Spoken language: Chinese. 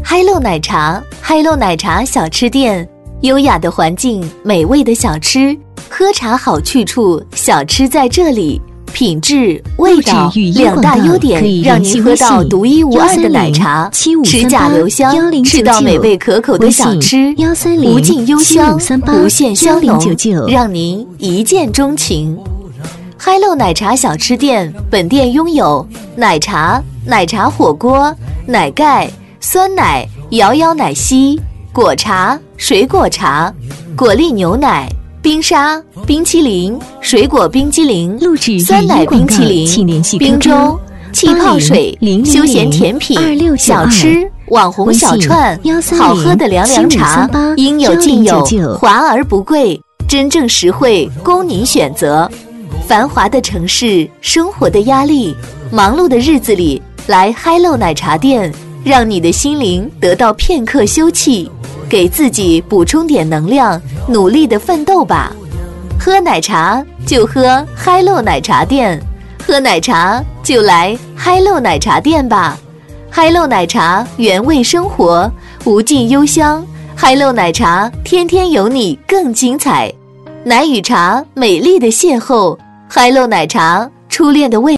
嗨喽奶茶，嗨喽奶茶小吃店，优雅的环境，美味的小吃，喝茶好去处，小吃在这里。品质、味道两大优点，让您喝到独一无二的奶茶，持甲留香，吃到美味可口的小吃，无尽幽香，无限香浓，让您一见钟情。嗨喽奶茶小吃店，本店拥有奶茶、奶茶火锅、奶盖、酸奶、摇摇奶昔、果茶、水果茶、果粒牛奶、冰沙、冰淇淋、水果冰激凌、酸奶冰淇淋、冰粥、气泡水、休闲甜品、小吃、网红小串、好喝的凉凉茶，应有尽有，华而不贵，真正实惠，供您选择。繁华的城市，生活的压力，忙碌的日子里，来嗨喽奶茶店，让你的心灵得到片刻休憩，给自己补充点能量，努力的奋斗吧。喝奶茶就喝嗨喽奶茶店，喝奶茶就来嗨喽奶茶店吧。嗨喽奶茶原味生活，无尽幽香，嗨喽奶茶天天有你更精彩。奶与茶美丽的邂逅，嗨喽奶茶初恋的味